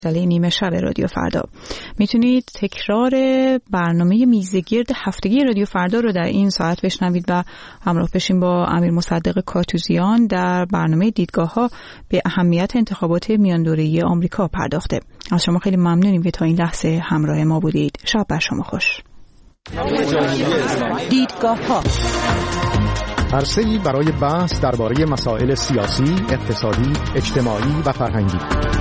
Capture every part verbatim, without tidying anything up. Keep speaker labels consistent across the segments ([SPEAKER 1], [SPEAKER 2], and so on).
[SPEAKER 1] ساله نیمه شب رادیو فردا. میتونید تکرار برنامه میزگرد هفتگی رادیو فردا رو در این ساعت بشنوید و همراه بشین با امیر مصدق کاتوزیان در برنامه دیدگاه ها به اهمیت انتخابات میان دوره‌ای آمریکا پرداخته. از شما خیلی ممنونیم که تا این لحظه همراه ما بودید. شب بر شما خوش.
[SPEAKER 2] دیدگاه ها
[SPEAKER 3] عرصه‌ای برای بحث درباره مسائل سیاسی، اقتصادی، اجتماعی و فرهنگی.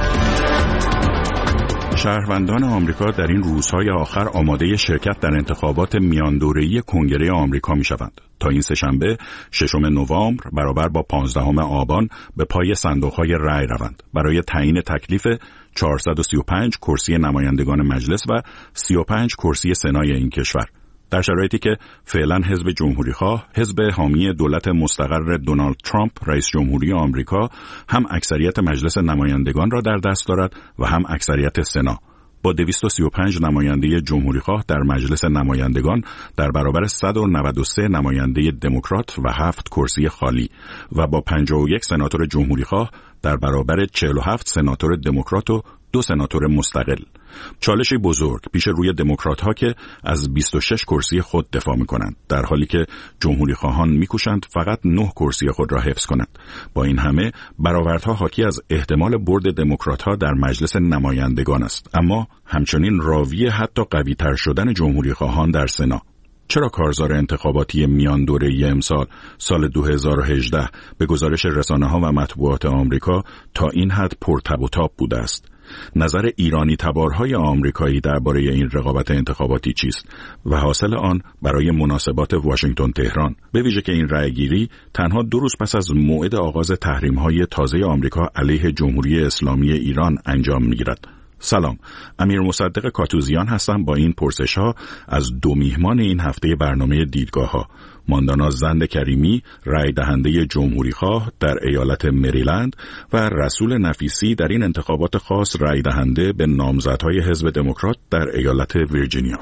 [SPEAKER 4] شهروندان آمریکا در این روزهای آخر آماده شرکت در انتخابات میان دوره‌ای کنگره آمریکا می‌شوند. تا این سه‌شنبه ششم نوامبر برابر با پانزدهم آبان به پای صندوق‌های رأی روند برای تعیین تکلیف چهارصد و سی و پنج کرسی نمایندگان مجلس و سی و پنج کرسی سنای این کشور. در شرایطی که فعلا حزب جمهوری‌خواه، حزب حامی دولت مستقر دونالد ترامپ رئیس جمهوری آمریکا، هم اکثریت مجلس نمایندگان را در دست دارد و هم اکثریت سنا، با دویست و سی و پنج نماینده جمهوری‌خواه در مجلس نمایندگان در برابر صد و نود و سه نماینده دموکرات و هفت کرسی خالی و با پنجاه و یک سناتور جمهوری‌خواه در برابر چهل و هفت سناتور دموکرات و دو سناتور مستقل. چالشی بزرگ پیش روی دموکرات‌ها که از بیست و شش کرسی خود دفاع می‌کنند، در حالی که جمهوری‌خواهان می‌کوشند فقط نه کرسی خود را حفظ کنند. با این همه برآوردها حاکی از احتمال برد دموکرات‌ها در مجلس نمایندگان است، اما همچنین راوی حتی قوی‌تر شدن جمهوری‌خواهان در سنا. چرا کارزار انتخاباتی میان دوره‌ای امسال سال دو هزار و هجده به گزارش رسانه‌ها و مطبوعات آمریکا تا این حد پرتب و تاب بوده است؟ نظر ایرانی تبارهای آمریکایی درباره این رقابت انتخاباتی چیست و حاصل آن برای مناسبات واشنگتن تهران، به ویژه که این رأیگیری تنها دو روز پس از موعد آغاز تحریم‌های تازه آمریکا علیه جمهوری اسلامی ایران انجام می‌گیرد؟ سلام، امیر مصدق کاتوزیان هستم با این پرسش‌ها از دو میهمان این هفته برنامه دیدگاه‌ها: ماندانا زند کریمی، رای دهنده جمهوری‌خواه در ایالت مریلند، و رسول نفیسی در این انتخابات خاص رای دهنده به نامزدهای حزب دموکرات در ایالت ویرجینیا.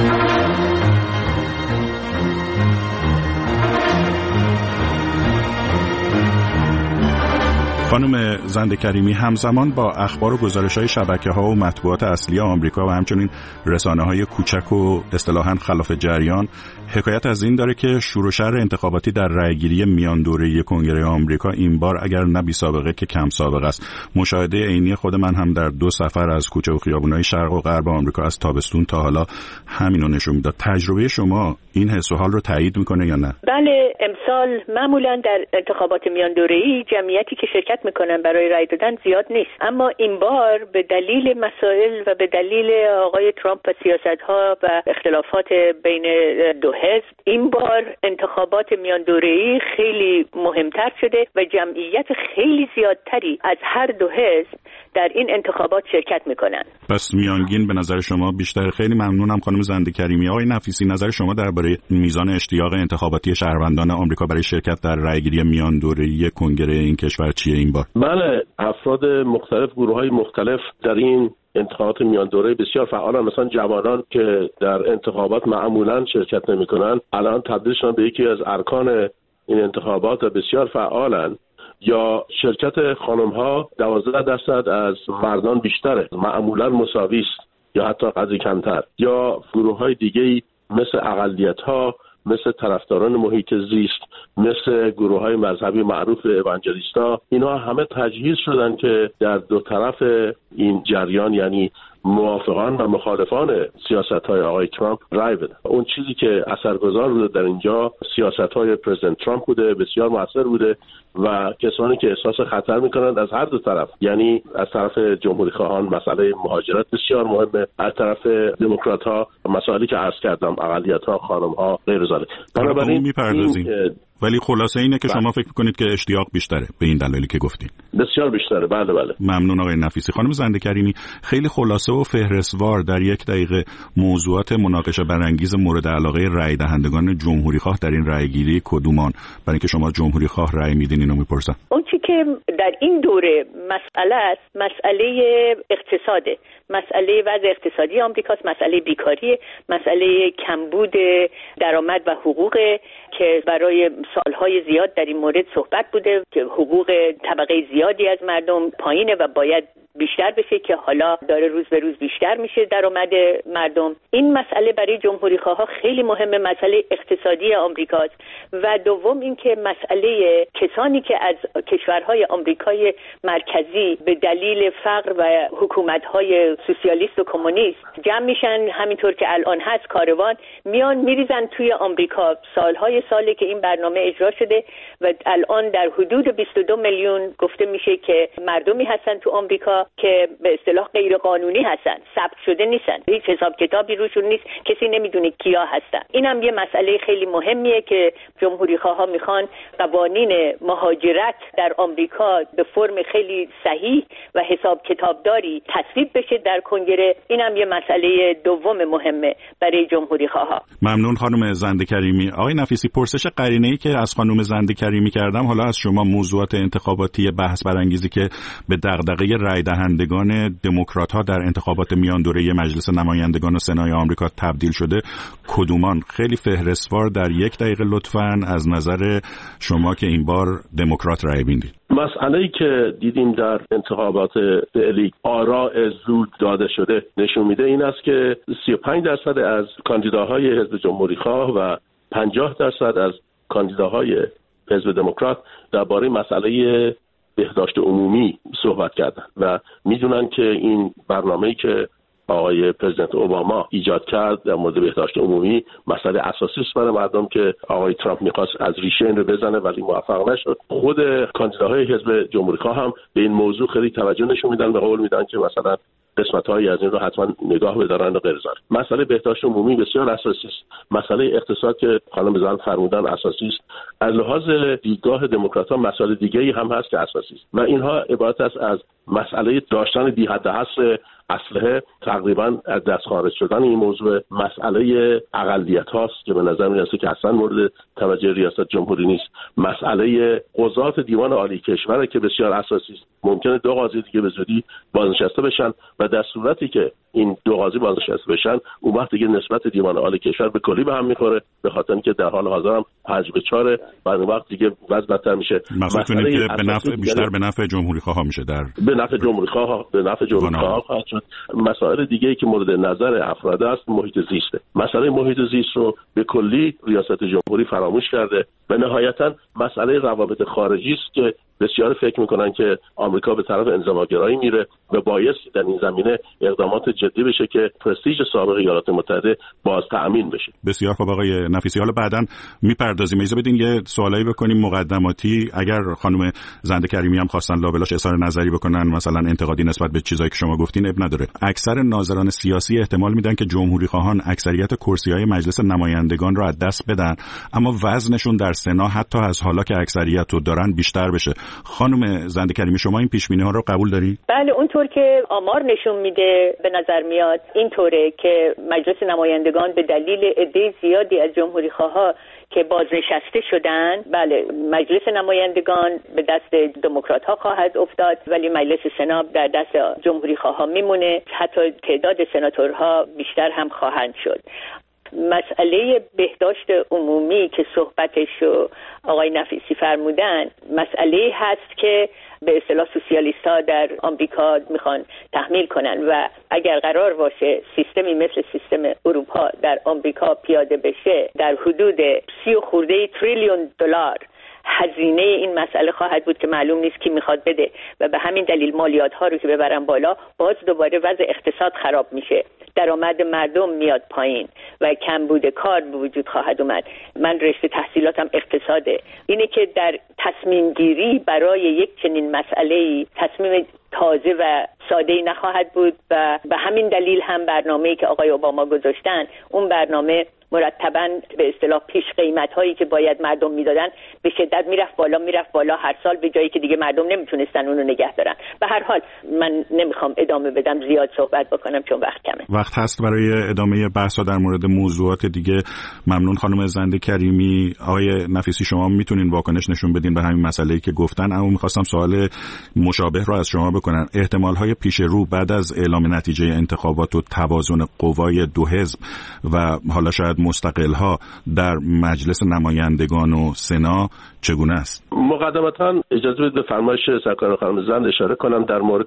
[SPEAKER 4] خانم زند کریمی، همزمان با اخبار و گزارش‌های شبکه‌ها و مطبوعات اصلی آمریکا و همچنین رسانه‌های کوچک و اصطلاحاً خلاف جریان حکایت از این داره که شور و شر انتخاباتی در رأیگیری میان دوره‌ای کنگره آمریکا این بار اگر نه بی سابقه که کم سابقه است. مشاهده عینی خود من هم در دو سفر از کوچه و خیابون‌های شرق و غرب آمریکا از تابستون تا حالا همینو نشون میداد. تجربه شما این حس و حال رو تایید میکنه یا نه؟
[SPEAKER 5] بله، امسال معمولاً در انتخابات میان دوره‌ای جمعیتی که شرکت میکنن برای رای دادن زیاد نیست، اما این بار به دلیل مسائل و به دلیل آقای ترامپ و سیاست‌ها و اختلافات بین دو حزب این بار انتخابات میان دوره‌ای خیلی مهمتر شده و جمعیت خیلی زیادتری از هر دو حزب در این انتخابات شرکت میکنن.
[SPEAKER 4] پس میانگین به نظر شما بیشتر. خیلی ممنونم خانم زند کریمی. آقای نفیسی، نظر شما درباره میزان اشتیاق انتخاباتی شهروندان آمریکا برای شرکت در رأیگیری میان دوره‌ای کنگره این کشور چیه این بار؟
[SPEAKER 6] بله، افراد مختلف، گروه‌های مختلف در این انتخابات میان دوره بسیار فعالن. مثلا جوانان که در انتخابات معمولا شرکت نمی‌کنن الان تبدیل شدن به یکی از ارکان این انتخابات و بسیار فعالن. یا شرکت خانم‌ها دوازده درصد از مردان بیشتره، معمولا مساوی است یا حتی قدری کمتر. یا گروه‌های دیگه‌ای مثل اقلیت‌ها، مثل طرفداران محیط زیست، مثل گروه‌های مذهبی معروف اوانجلیستا، اینها همه تجهیز شدن که در دو طرف این جریان، یعنی موافقان و مخالفان سیاست‌های آقای ترامپ، رای بدن. اون چیزی که اثرگذار بوده در اینجا سیاست‌های پرزیدنت ترامپ بوده، بسیار مؤثر بوده و کسانی که احساس خطر می‌کنند از هر دو طرف، یعنی از طرف جمهوری‌خواهان مسئله مهاجرت بسیار مهمه، از طرف دموکرات‌ها مسائلی که عرض کردم، اقلیت‌ها، خانم‌ها، غیر ذلك.
[SPEAKER 4] بنابراین می‌پردازیم، ولی خلاصه اینه که بله. شما فکر می‌کنید که اشتیاق بیشتره به این دلایلی که گفتین؟
[SPEAKER 6] بسیار بیشتره. بله بله.
[SPEAKER 4] ممنون آقای نفیسی. خانم زند کریمی، خیلی خلاصه و فهرستوار در یک دقیقه موضوعات مناقشه برانگیز مورد علاقه رای دهندگان جمهوری‌خواه در این رایگیری کدومان؟ برای اینکه شما جمهوری‌خواه رای میدین اینو میپرسم.
[SPEAKER 5] اون چیزی که در این دوره مسئله است، مسئله اقتصاده، مسئله وضع اقتصادی آمریکاست، مسئله بیکاری، مسئله کمبود درآمد و حقوق که برای سالهای زیاد در این مورد صحبت بوده که حقوق طبقه زیادی از مردم پایینه و باید بیشتر بشه که حالا داره روز به روز بیشتر میشه درآمد مردم. این مسئله برای جمهوری خواها خیلی مهمه، مسئله اقتصادی آمریکاست. و دوم اینکه مسئله کسانی که از کشورهای آمریکای مرکزی به دلیل فقر و حکومت‌های سوسیالیست و کمونیست جمع میشن، همینطور که الان هست کاروان میان میریزن توی آمریکا. سالهای ساله که این برنامه اجرا شده و الان در حدود بیست و دو میلیون گفته میشه که مردمی هستن تو آمریکا که به اصطلاح غیر قانونی هستن، ثبت شده نیستن، هیچ حساب کتابی روشون نیست، کسی نمیدونه کیا هستن. اینم یه مسئله خیلی مهمیه که جمهوری خواها میخوان قوانین مهاجرت در آمریکا به فرم خیلی صحیح و حساب کتابداری تصویب بشه در کنگره. اینم یه مسئله دوم مهمه برای جمهوری خواها.
[SPEAKER 4] ممنون خانم زنده کریمی. آقای نفیسی، پرسش قرینه‌ای که از خانم زنده کریمی کردم، حالا از شما موضوعات انتخاباتی بحث برانگیزی که به دغدغه رای دهندگان دموکرات‌ها در انتخابات میان دوره مجلس نمایندگان و سنای آمریکا تبدیل شده کدومان؟ خیلی فهرستوار در یک دقیقه لطفاً از نظر شما که این بار دموکرات رای میدید.
[SPEAKER 6] مسئله‌ای که دیدیم در انتخابات فعلی آراء زود داده شده نشون میده این است که سی و پنج درصد از کاندیداهای حزب جمهوری‌خواه و پنجاه درصد از کاندیداهای حزب دموکرات درباره مسئله بهداشت عمومی صحبت کردن و میدونن که این برنامه‌ای که آقای پرزیدنت اوباما ایجاد کرد در مورد بهداشت عمومی مسئله اساسی است برای مردم که آقای ترامپ می‌خواست از ریشه این رو بزنه ولی موفق نشد. خود کاندیداهای حزب جمهوری‌خواه هم به این موضوع خیلی توجه نشون میدن و قول میدن که مثلا قسمت‌هایی از این رو حتما نگاه بدارن و غیر ذلک. مسئله بهداشت عمومی بسیار اساسی است. مسئله اقتصاد که خانم زن فرمودن اساسی است. از لحاظ دیدگاه دموکرات‌ها مسائل دیگه‌ای هم هست که اساسی است و اینها عبارت است از مسئله داشتن بی حد حصر اسلحه، تقریبا از دست خارج شدن این موضوع، مسئله اقلیت هاست که به نظر میاد که اصلا مورد توجه ریاست جمهوری نیست، مسئله قضات دیوان عالی کشور که بسیار اساسی است. ممکنه دو قاضی دیگه به زودی بازنشسته بشن و در صورتی که این دو قاضی بازنشسته بشن اون وقت دیگه نسبت دیوان عالی کشور به کلی به هم میخوره، به خاطر اینکه در حال حاضر هم پنج به چهار و اون وقت دیگه وضع بدتر میشه.
[SPEAKER 4] مسئله که به نفع بیشتر به نفع جمهوری خواه میشه، در
[SPEAKER 6] به نفع جمهوری خواه به نفع جمهوری خواه خواهد شد. مسائل دیگه‌ای که مورد نظر افراد است محیط زیسته. مسئله محیط زیست رو به کلی ریاست جمهوری فراموش کرده و نهایتاً مسئله روابط خارجی است که بسیار فکر میکنن که آمریکا به طرف انزواگرایی میره و باید در این زمینه اقدامات جدی بشه که پرستیژ سابق ایالات متحده باز تأمین بشه.
[SPEAKER 4] بسیار خوب آقای نفیسی، حالا بعداً میپردازیم. اجازه بدین یه سوالایی بکنیم مقدماتی. اگر خانم زنده کریمی هم خواستن لابلاش اظهار نظری بکنن، مثلا انتقادی نسبت به چیزایی که شما گفتین، اب نداره. اکثر ناظران سیاسی احتمال میدن که جمهوری خواهان اکثریت کرسی‌های مجلس نمایندگان رو از دست بدن، اما وزنشون در سنا حتی از حالا که اکثریت رو دارن بیشتر بشه. خانم زنده کریمی، شما این پیش بینی ها رو قبول دارید؟
[SPEAKER 5] بله، اونطور که آمار نشون میده به نظر میاد اینطوره که مجلس نمایندگان به دلیل عده زیادی از جمهوری خواها که بازنشسته شدن، بله مجلس نمایندگان به دست دموکرات ها خواهد افتاد ولی مجلس سنا در دست جمهوری خواها میمونه. حتی تعداد سناتورها بیشتر هم خواهند شد. مسئله بهداشت عمومی که صحبتشو آقای نفیسی فرمودن مسئله هست که به اصطلاح سوسیالیست ها در آمریکا میخوان تحمیل کنن و اگر قرار باشه سیستمی مثل سیستم اروپا در آمریکا پیاده بشه در حدود سی و خورده تریلیون دلار هزینه این مسئله خواهد بود که معلوم نیست کی میخواد بده و به همین دلیل مالیات ها رو که ببرن بالا باز دوباره وضع اقتصاد خراب میشه، درآمد مردم میاد پایین و کمبود کار به وجود خواهد اومد. من رشته تحصیلاتم اقتصاده. اینه که در تصمیم گیری برای یک چنین مسئله‌ای تصمیم تازه و ساده‌ای نخواهد بود و به همین دلیل هم برنامه‌ای که آقای اوباما گذاشتن، اون برنامه مرتباً به اصطلاح پیش قیمت هایی که باید مردم میدادن به شدت میرفت بالا میرفت بالا هر سال به جایی که دیگه مردم نمیتونستن اونو نگه دارن. به هر حال من نمیخوام ادامه بدم، زیاد صحبت بکنم چون وقت کمه.
[SPEAKER 4] وقت هست برای ادامه بحثا در مورد موضوعات دیگه. ممنون خانم زنده کریمی. آقای نفیسی، شما میتونین واکنش نشون بدین به همین مسئله‌ای که گفتن، اما میخواستم سوال مشابه رو از شما بکنم. احتمال های پیش رو بعد از اعلام نتیجه انتخابات و توازن قوای دو حزب و حالا شاید مستقل ها در مجلس نمایندگان و سنا چگونه است؟
[SPEAKER 6] مقدمتاً اجازه بدید به فرمایش سرکار خانم زند اشاره کنم در مورد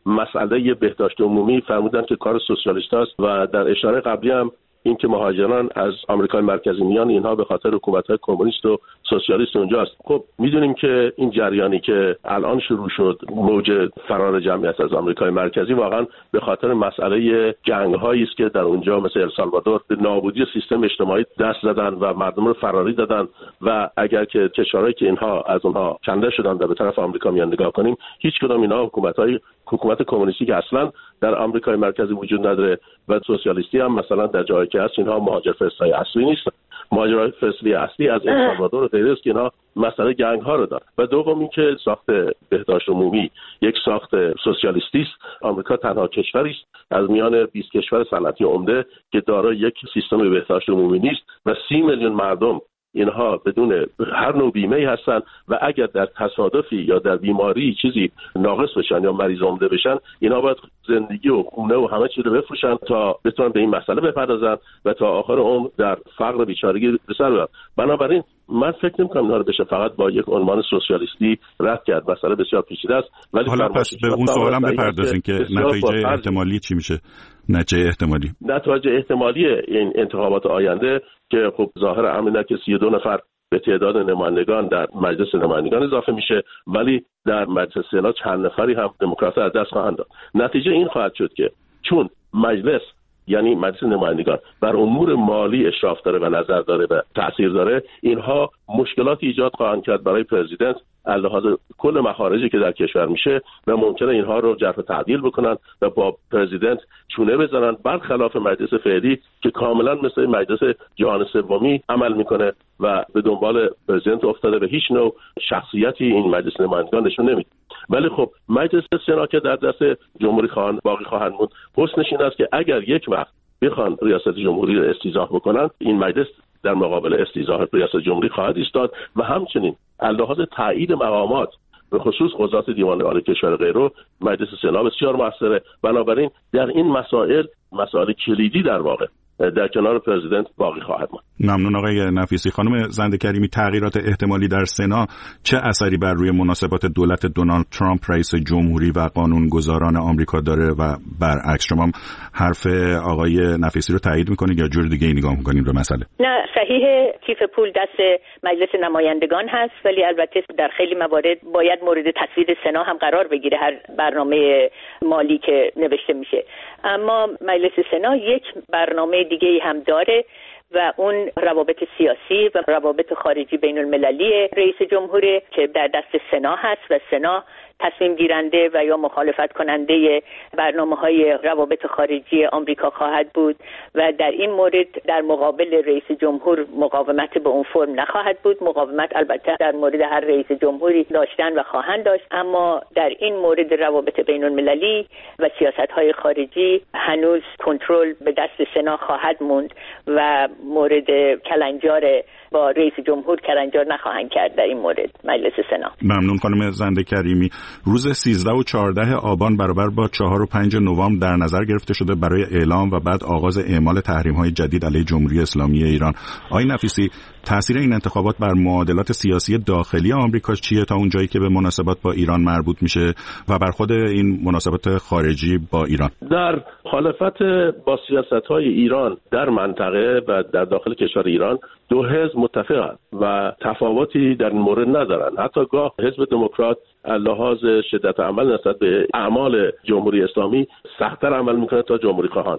[SPEAKER 6] مسئله بهداشت عمومی فرمودن که کار سوسیالیست است و در اشاره قبلی هم این که مهاجران از آمریکای مرکزی میان اینها به خاطر حکومت‌های کمونیست و سوسیالیست اونجاست. خب میدونیم که این جریانی که الان شروع شد، موج فرار جمعیت از آمریکای مرکزی، واقعا به خاطر مسئله جنگ‌هایی است که در اونجا مثل السالوادور به نابودی سیستم اجتماعی دست زدن و مردم رو فراری دادن و اگر که کشورهایی که اینها از اونها کنده شدن و به طرف آمریکا میان نگاه کنیم، هیچ کدام اینها حکومت‌های حکومت کمونیستی که اصلا در آمریکای مرکزی وجود نداره و سوسیالیستی هم مثلا در جایی که هست اینها مهاجرفرستای اصلی نیستن. مهاجرفرستی اصلی از السالوادور و غیره است که اینها مسئله گنگ ها رو دارن. و دوم این که ساخت بهداشت عمومی یک ساخت سوسیالیستی است. آمریکا تنها کشوری است از میان بیست کشور صنعتی عمده که دارای یک سیستم بهداشت عمومی نیست و سی میلیون مردم اینها بدون هر نوع بیمه هستن و اگر در تصادفی یا در بیماری چیزی ناقص بشن یا مریض عمده بشن، اینها باید زندگی و خونه و همه چیز رو بفروشن تا بتونن به این مسئله بپردازن و تا آخر عمر در فقر و بیچارگی به سر ببرن. بنابراین من فکر نمی‌کنم اینا رو بشه فقط با یک عنوان سوسیالیستی رد کرد. مسئله بسیار پیچیده است. ولی
[SPEAKER 4] حالا پس به اون سوالم بپردازین که نتیجه احتمالی چی میشه؟ نتیجه احتمالی
[SPEAKER 6] نتیجه احتمالی این انتخابات آینده که خب ظاهر امر که سی و دو نفر به تعداد نمایندگان در مجلس نمایندگان اضافه میشه، ولی در مجلس سنا چند نفری هم دموکرات‌ها از دست خواهند داد. نتیجه این خواهد شد که چون مجلس یعنی مجلس نمایندگان بر امور مالی اشراف داره و نظر داره و تأثیر داره، اینها مشکلاتی ایجاد خواهند کرد برای پرزیدنت از لحاظ کل مخارجی که در کشور میشه و ممکنه اینها رو جرح و تعدیل بکنن و با پرزیدنت چونه بزنن، برخلاف مجلس فعلی که کاملا مثل مجلس جهان سومی عمل میکنه و به دنبال پرزیدنت افتاده و هیچ نوع شخصیتی این مجلس نمایندگان نشون نمیده. ولی خب مجلس سنا که در دست جمهوری خواهان باقی خواهند موند، حسنش این است که اگر یک وقت بخوان ریاست جمهوری رو استیضاح بکنن، این مجلس در مقابل استیضاح ریاست جمهوری خواهد ایستاد و همچنین از لحاظ تایید مقامات به خصوص قضات دیوان عالی کشور غیره مجلس سنا بسیار موثره. بنابراین در این مسائل مسائل کلیدی در واقع در کنار پرزیدنت باقی خواهد ماند.
[SPEAKER 4] ممنون آقای نفیسی. خانم زنده کریمی، تغییرات احتمالی در سنا چه اثری بر روی مناسبات دولت دونالد ترامپ رئیس جمهوری و قانونگذاران آمریکا داره و برعکس؟ شما حرف آقای نفیسی رو تایید میکنید یا جور دیگه ای نگاه میکنید به مسئله؟
[SPEAKER 5] نه، صحیح، کیف پول دست مجلس نمایندگان هست، ولی البته در خیلی موارد باید مورد تصویب سنا هم قرار بگیره هر برنامه مالی که نوشته میشه. اما مجلس سنا یک برنامه دیگه هم داره و اون روابط سیاسی و روابط خارجی بین المللی رئیس جمهوری که در دست سنا هست و سنا تصمیم گیرنده و یا مخالفت کننده برنامه‌های روابط خارجی آمریکا خواهد بود و در این مورد در مقابل رئیس جمهور مقاومت به اون فرم نخواهد بود. مقاومت البته در مورد هر رئیس جمهوری داشتن و خواهند داشت، اما در این مورد روابط بین المللی و سیاست‌های خارجی هنوز کنترل به دست سنا خواهد موند و مورد کلنجار با رئیس جمهور کلنجار نخواهند کرد در این مورد مجلس سنا.
[SPEAKER 4] ممنون خانم زنده کریمی. روز سیزده و چهارده آبان برابر با چهار و پنج نوامبر در نظر گرفته شده برای اعلام و بعد آغاز اعمال تحریم‌های جدید علیه جمهوری اسلامی ایران. آقای نفیسی، تأثیر این انتخابات بر معادلات سیاسی داخلی آمریکا چیه تا اونجایی که به مناسبات با ایران مربوط میشه و بر خود این مناسبات خارجی با ایران؟
[SPEAKER 6] در مخالفت با سیاست‌های ایران در منطقه و در داخل کشور ایران دو حزب متفقند و تفاوتی در این مورد ندارند. حتی گاه حزب دموکرات لحاظ شدت عمل نسبت به اعمال جمهوری اسلامی سخت‌تر عمل میکنه تا جمهوری خواهان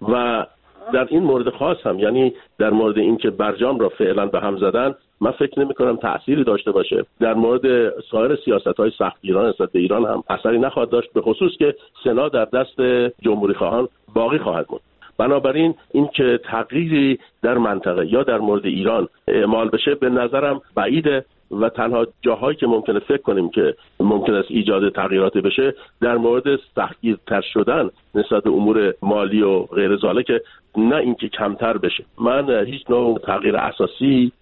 [SPEAKER 6] و در این مورد خاص هم، یعنی در مورد اینکه برجام را فعلا به هم زدن، من فکر نمی کنم تأثیری داشته باشه. در مورد سایر سیاست‌های سختگیرانه نسبت به ایران هم اثری نخواهد داشت، به خصوص که سنا در دست جمهوری خواهان باقی خواهد موند. بنابراین این که تغییری در منطقه یا در مورد ایران اعمال بشه به نظرم بعیده و تنها جاهایی که ممکنه فکر کنیم که ممکن است ایجاد تغییرات بشه در مورد سختگیرتر شدن نسبت به امور مالی و غیر ذالک، نه اینکه کمتر بشه. من هیچ نوع تغییر اساسی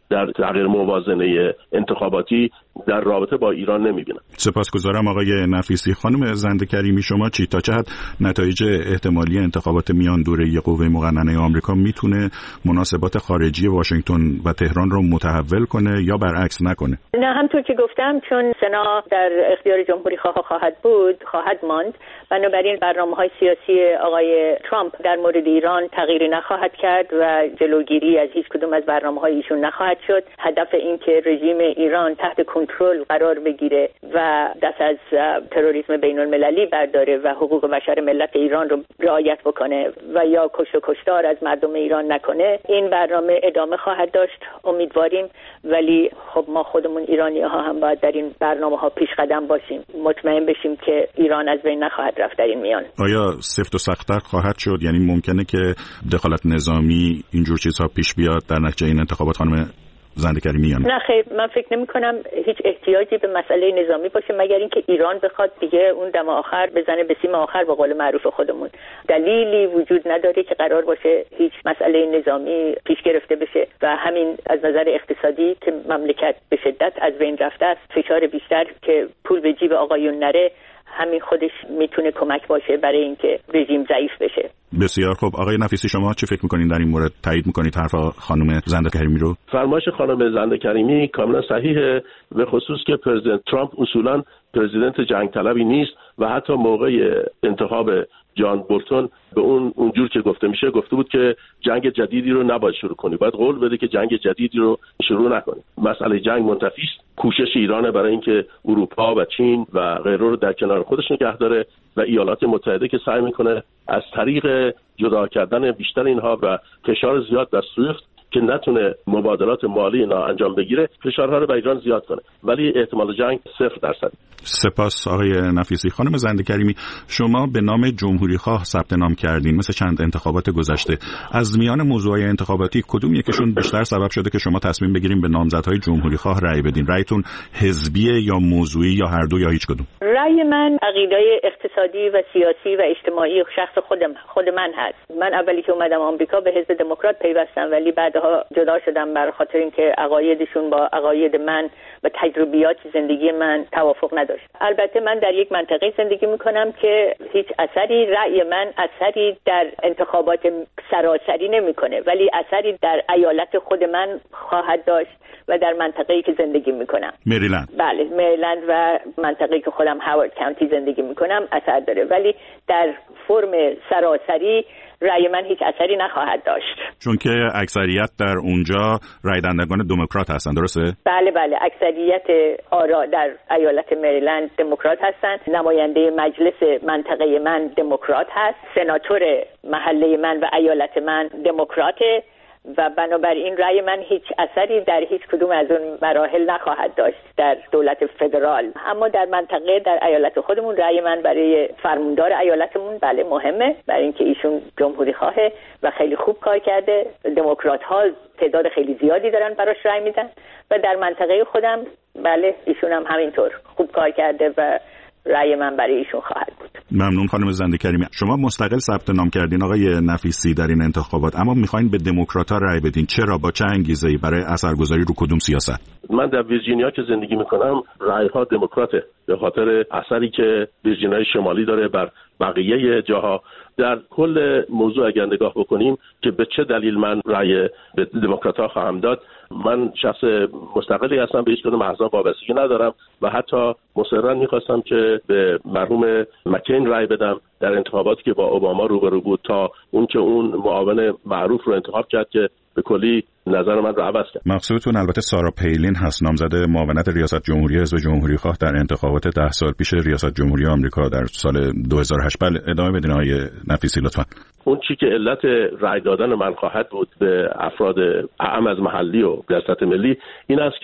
[SPEAKER 6] در تغییر موازنه انتخاباتی در رابطه با ایران نمیبینم.
[SPEAKER 4] سپاسگزارم آقای نفیسی. خانم زنده کریمی، شما چی تا چه حد نتایج احتمالی انتخابات میان دوره‌ای قوه مقننه آمریکا میتونه مناسبات خارجی واشنگتن و تهران رو متحول کنه یا برعکس نکنه؟
[SPEAKER 5] نه، همونطور که گفتم چون سنا در اختیار جمهوری خواه خواهد بود، خواهد ماند، بنابراین برنامه‌های سیاسی آقای ترامپ در مورد ایران تغییری نخواهد کرد و جلوگیری از هیچ کدوم از برنامه‌های ایشون نخواهد شد. هدف این که رژیم ایران تحت کنترل قرار بگیره و دست از تروریسم بین‌المللی برداره و حقوق بشر ملت ایران رو رعایت بکنه و یا کشت و کشتار از مردم ایران نکنه، این برنامه ادامه خواهد داشت امیدواریم. ولی خب ما خودمون ایرانی‌ها هم باید در این برنامه‌ها پیش قدم باشیم، مطمئن بشیم که ایران از بین نخواهد رفت در این میان.
[SPEAKER 4] آیا سفت و سخت‌تر خواهد شد؟ یعنی ممکنه که دخالت نظامی اینجور چیزها پیش بیاد در نتیجه این انتخابات خانم زنده کریمی؟
[SPEAKER 5] نه خیر، من فکر نمی کنم هیچ احتیاجی به مسئله نظامی باشه مگر اینکه ایران بخواد دیگه اون دم آخر بزنه به سیم آخر به قول معروف خودمون. دلیلی وجود نداره که قرار باشه هیچ مسئله نظامی پیش گرفته بشه و همین از نظر اقتصادی که مملکت به شدت از بین رفته است، فشار بیشتر که پول به جیب آقایون نره، همین خودش میتونه کمک باشه برای اینکه رژیم ضعیف بشه.
[SPEAKER 4] بسیار خوب. آقای نفیسی، شما چه فکر میکنین در این مورد؟ تایید میکنید حرف خانم زنده کریمی رو؟
[SPEAKER 6] فرمایش خانم زنده کریمی کاملا صحیحه، به خصوص که پرزیدنت ترامپ اصولا پرزیدنت جنگ طلبی نیست و حتی موقع انتخاب جان بولتون به اون اونجور که گفته میشه گفته بود که جنگ جدیدی رو نباید شروع کنی، باید قول بده که جنگ جدیدی رو شروع نکنی. مسئله جنگ منتفی است. کوشش ایرانه برای اینکه اروپا و چین و غیره رو در کنار خودش نگه داره و ایالات متحده که سعی میکنه از طریق جدا کردن بیشتر اینها و فشار زیاد در سویفت که نتونه مبادلات مالی اینا انجام بگیره، فشارها رو به ایران زیاد کنه، ولی احتمال جنگ صفر درصد.
[SPEAKER 4] سپاس آقای نفیسی. خانم زنده کریمی، شما به نام جمهوری خواه ثبت نام کردین مثل چند انتخابات گذشته. از میان موضوعات انتخاباتی کدوم یکیشون بیشتر سبب شده که شما تصمیم بگیریم به نامزدهای جمهوری خواه رأی بدین؟ رأیتون حزبیه یا موضوعی یا هر دو یا هیچ کدوم؟
[SPEAKER 5] رأی من عقیده اقتصادی و سیاسی و اجتماعی شخص خودم خود من هست. من اولی که اومدم آمریکا به حزب دموکرات پیوستم، ولی بعدها جدا شدم برای خاطر اینکه عقایدشون با عقاید من و تجربیات زندگی من توافق نداشت. البته من در یک منطقه زندگی میکنم که هیچ اثری، رأی من اثری در انتخابات سراسری نمیکنه، ولی اثری در ایالت خود من خواهد داشت و در منطقه‌ای که زندگی میکنم.
[SPEAKER 4] مریلند.
[SPEAKER 5] بله، مریلند و منطقه‌ای که خودم هاوارد کانتی زندگی میکنم اثر داره، ولی در فرم سراسری رأی من هیچ اثری نخواهد داشت،
[SPEAKER 4] چون که اکثریت در اونجا رأی دهندگان دموکرات هستن. درسته؟
[SPEAKER 5] بله بله، اکثریت آرا در ایالت مریلند دموکرات هستن. نماینده مجلس منطقه من دموکرات هست، سناتور محله من و ایالت من دموکراته و بنابراین رأی من هیچ اثری در هیچ کدوم از اون مراحل نخواهد داشت در دولت فدرال. اما در منطقه در ایالت خودمون رأی من برای فرماندار ایالتمون بله مهمه، برای اینکه ایشون جمهوری خواهه و خیلی خوب کار کرده. دموکرات ها تعداد خیلی زیادی دارن براش رأی میدن و در منطقه خودم بله ایشون هم همینطور خوب کار کرده و رأی من برای ایشون خواهد بود.
[SPEAKER 4] ممنون خانم زنده کریمی. شما مستقل ثبت نام کردین آقای نفیسی در این انتخابات، اما میخواین به دموکرات‌ها رأی بدین. چرا؟ با چه انگیزه‌ای؟ برای اثرگذاری رو کدوم سیاست؟
[SPEAKER 6] من در ویرجینیا که زندگی میکنم رأی‌ها دموکراته به خاطر اثری که ویرجینیای شمالی داره بر بقیه جاها. در کل موضوع اگر نگاه بکنیم که به چه دلیل من رأی به دموکرات‌ها خواهم داد، من شخص مستقلی هستم، به هیچ کدوم احزاب وابستگی ندارم و حتی مصرا می‌خواستم که به مرحوم مکین رأی بدم در انتخاباتی که با اوباما روبرو بود تا اون که اون معاون معروف رو انتخاب کرد که به کلی نظر من رو عوض کرد.
[SPEAKER 4] مقصودتون البته سارا پیلین هست، نامزد معاونت ریاست جمهوری حزب جمهوری خواه در انتخابات ده سال پیش ریاست جمهوری آمریکا در سال دو هزار و هشت. بله ادامه بدین آقای نفیسی لطفا.
[SPEAKER 6] اون چی که علت رأی دادن من خواهد بود به افراد اعم از محلی و ریاست ملی این است که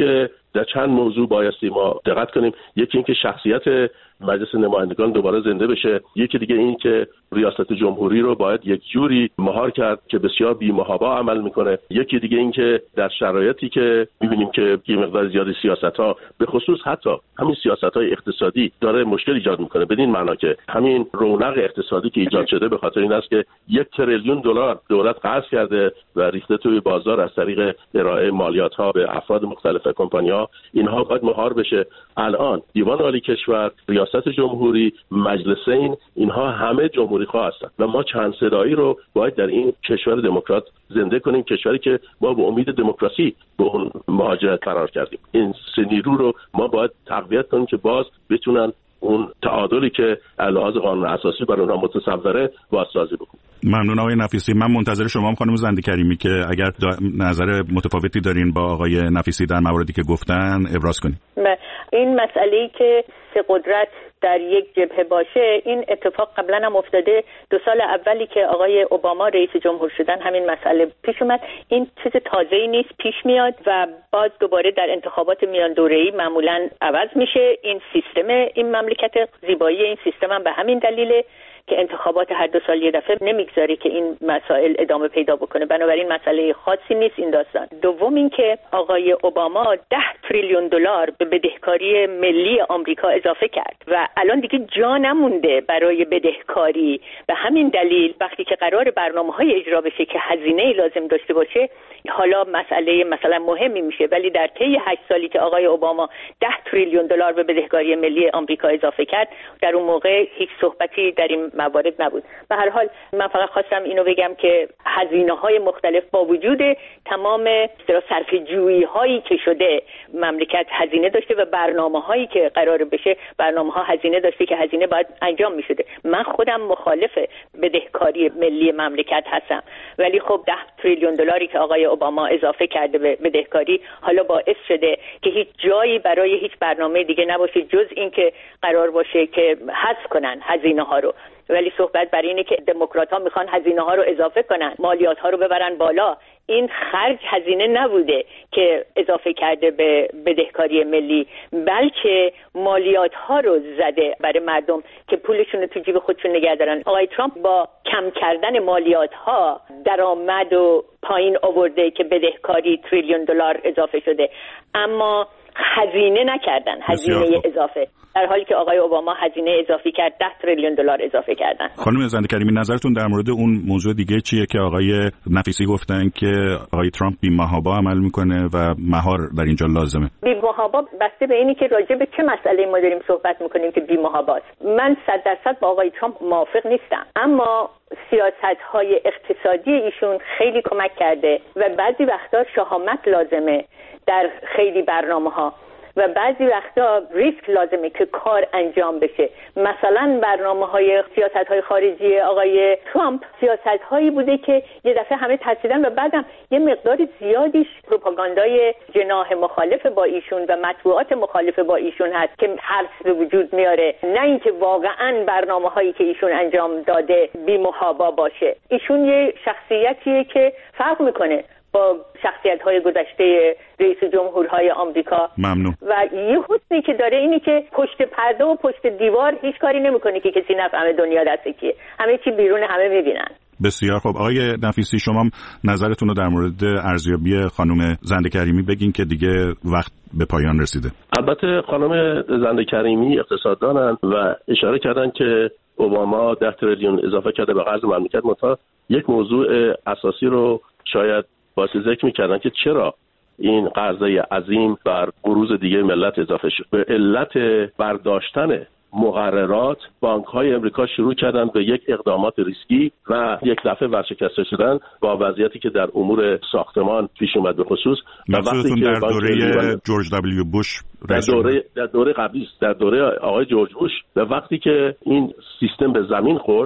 [SPEAKER 6] در چند موضوع بایستی ما دقت کنیم. یکی اینکه شخصیت مجلس نمایندگان دوباره زنده بشه، یکی دیگه این که ریاست جمهوری رو باید یک جوری مهار کرد که بسیار بی‌محابا عمل میکنه، یکی دیگه این که در شرایطی که میبینیم که یه مقدار زیادی سیاست‌ها به خصوص حتی همین سیاست‌های اقتصادی داره مشکل ایجاد میکنه، بدین معنا که همین رونق اقتصادی که ایجاد شده به خاطر این است که یک تریلیون دلار دولت قرض کرده و ریخته توی بازار از طریق ارائه مالیات‌ها به افراد مختلف کمپانی‌ها. اینها باید مهار بشه. الان دیوان عالی کشور، ریاست جمهوری، مجلسین، اینها همه جمهوری خواه هستند و ما چند صدایی رو باید در این کشور دموکرات زنده کنیم، کشوری که ما به امید دموکراسی به اون مهاجرت قرار کردیم. این سه نیرو رو ما باید تقویت کنیم که باز بتونن اون تعادلی که لحاظ قانون اساسی برای اونها متصوره بازسازی بکنیم.
[SPEAKER 4] ممنون آقای نفیسی. من منتظر شما خانم زنده کریمی که اگر نظر متفاوتی دارین با آقای نفیسی در مواردی که گفتن ابراز کنید.
[SPEAKER 5] این مسئله‌ای که سه قدرت در یک جبهه باشه، این اتفاق قبلا هم افتاده. دو سال اولی که آقای اوباما رئیس جمهور شدن همین مسئله پیش اومد. این چیز تازه‌ای نیست، پیش میاد و باز دوباره در انتخابات میان دوره‌ای معمولاً عوض میشه این سیستم. این مملکت زیبایی این سیستم هم به همین دلیله که انتخابات هر دو سال یه دفعه نمیگذاره که این مسائل ادامه پیدا بکنه. بنابراین مسئله خاصی نیست این داستان. دوم این که آقای اوباما ده تریلیون دلار به بدهکاری ملی آمریکا اضافه کرد و الان دیگه جا نمونده برای بدهکاری. به همین دلیل وقتی که قرار برنامه‌های اجرا بشه که هزینه لازم داشته باشه، حالا مسئله مثلا مهمی میشه، ولی در طی هشت سالی که آقای اوباما ده تریلیون دلار به بدهکاری ملی آمریکا اضافه کرد، در اون موقع هیچ صحبتی در این موارد نبود. به هر حال من فقط خواستم اینو بگم که هزینه‌های مختلف با وجود تمام صرفه‌جویی هایی که شده، مملکت هزینه داشته و برنامه‌هایی که قرار بشه برنامه‌ها هزینه داشته که هزینه باید انجام می‌شده. من خودم مخالف بدهکاری ملی مملکت هستم، ولی خب ده تریلیون دلاری که آقای اوباما اضافه کرده به بدهکاری حالا باعث شده که هیچ جایی برای هیچ برنامه دیگه نباشه جز اینکه قرار باشه که حذف کنن هزینه‌ها رو. ولی صحبت بر اینه که دموکرات‌ها میخوان هزینه‌ها رو اضافه کنن، مالیات‌ها رو ببرن بالا. این خرج هزینه نبوده که اضافه کرده به بدهکاری ملی، بلکه مالیات‌ها رو زده برای مردم که پولشون رو تو جیب خودشون نگه دارن. آقای ترامپ با کم کردن مالیات‌ها درآمد و پایین آورده که بدهکاری تریلیون دلار اضافه شده، اما هزینه نکردن، هزینه اضافه، در حالی که آقای اوباما هزینه اضافی کرد، ده تریلیون دلار اضافه کردن.
[SPEAKER 4] خانم زنده کریمی، نظرتون در مورد اون موضوع دیگه چیه که آقای نفیسی گفتن که آقای ترامپ بی‌محابا عمل میکنه و مهار در اینجا لازمه؟
[SPEAKER 5] بی‌محابا بسته به اینی که راجع به چه مسئله ما داریم صحبت میکنیم که بی‌محاباست. من صد درصد با آقای ترامپ موافق نیستم، اما سیاست‌های اقتصادی ایشون خیلی کمک کرده و بعضی وقتا شهامت لازمه در خیلی برنامه‌ها و بعضی وقتا ریسک لازمه که کار انجام بشه. مثلا برنامه‌های سیاست‌های خارجی آقای ترامپ سیاست‌هایی بوده که یه دفعه همه ترسیدن و بعدم یه مقدار زیادیش پروپاگاندای جناح مخالف با ایشون و مطبوعات مخالف با ایشون هست که ترس به وجود میاره، نه اینکه واقعاً برنامه‌هایی که ایشون انجام داده بی‌محابا باشه. ایشون یه شخصیتیه که فرق میکنه با شخصیت‌های گذشته رئیس جمهورهای آمریکا.
[SPEAKER 4] ممنون.
[SPEAKER 5] و یه حسنی که داره اینی که پشت پرده و پشت دیوار هیچ کاری نمی‌کنه که کسی نفهمه دنیا دست کیه. همه چی بیرون، همه می‌بینن.
[SPEAKER 4] بسیار خوب. آقای نفیسی، شما نظرتون رو در مورد ارزیابی خانم زنده کریمی بگین که دیگه وقت به پایان رسیده.
[SPEAKER 6] البته خانم زنده کریمی اقتصاددانن و اشاره کردن که اوباما ده تریلیون اضافه کرده به قرض مملکت. متا یک موضوع اساسی رو شاید باعث ذکر می‌کردن که چرا این قرضه عظیم بر بروز دیگه ملت اضافه شد. به علت برداشتن مقررات بانک‌های امریکا شروع کردن به یک اقدامات ریسکی و یک دفعه ورشکسته شدن با وضعیتی که در امور ساختمان پیش اومد به خصوص.
[SPEAKER 4] و وقتی که در دوره جورج دبلیو بوش
[SPEAKER 6] در دوره در دوره قبلی در دوره آقای جورج بوش و وقتی که این سیستم به زمین خورد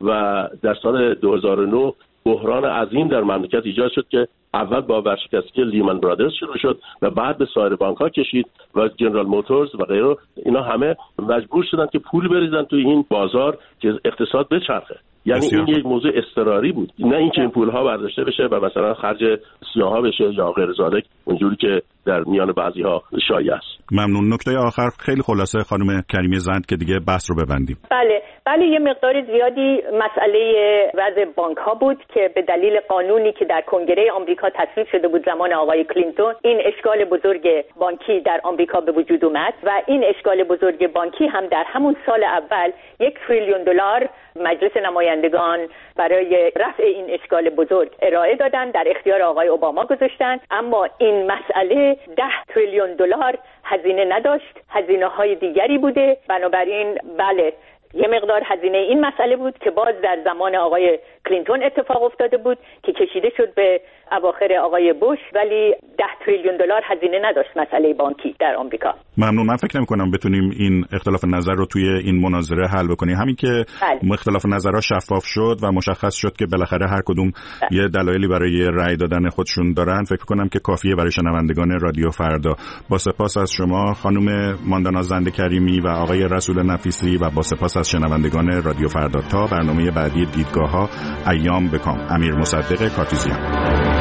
[SPEAKER 6] و در سال دو هزار و نه بحران عظیم در مملکت ایجاد شد که اول با ورشکستگی لیمن برادرز شروع شد و بعد به سایر بانک‌ها کشید و جنرال موتورز و غیره. اینا همه مجبور شدن که پول بریزن توی این بازار که اقتصاد بچرخه. یعنی این یک موضوع اضطراری بود، نه اینکه این پول‌ها برداشته بشه و مثلا خرج سیاها بشه یا غیر ذالک، اونجوری که در میان بعضی‌ها شایع است.
[SPEAKER 4] ممنون. نکته آخر خیلی خلاصه خانم کریمی زند که دیگه بحث رو ببندیم.
[SPEAKER 5] بله بله یه مقدار زیادی مسئله وضع بانک ها بود که به دلیل قانونی که در کنگره آمریکا تصویب شده بود زمان آقای کلینتون این اشکال بزرگ بانکی در آمریکا به وجود اومد و این اشکال بزرگ بانکی هم در همون سال اول یک تریلیون دلار مجلس نمایندگان برای رفع این اشکال بزرگ ارائه دادن، در اختیار آقای اوباما گذاشتن. اما این مسئله ده تریلیون دلار هزینه نداشت، هزینه های دیگری بوده. بنابراین بله یه مقدار هزینه این مسئله بود که باز در زمان آقای کلینتون اتفاق افتاده بود که کشیده شد به اواخر آقای بوش، ولی ده تریلیون دلار هزینه نداشت مسئله بانکی در آمریکا.
[SPEAKER 4] ممنون. من فکر نمی‌کنم بتونیم این اختلاف نظر رو توی این مناظره حل بکنیم. همین که بله. اختلاف نظرها شفاف شد و مشخص شد که بالاخره هر کدوم بله. یه دلایلی برای رأی دادن خودشون دارن، فکر کنم که کافیه برای شنوندگان رادیو فردا. با سپاس از شما خانم ماندانا زند کریمی و آقای رسول نفیسی و با سپاس از شنوندگان رادیو فردا. تا برنامه بعدی دیدگاه‌ها، ایام بکام. امیر مصدق کارتوزیان.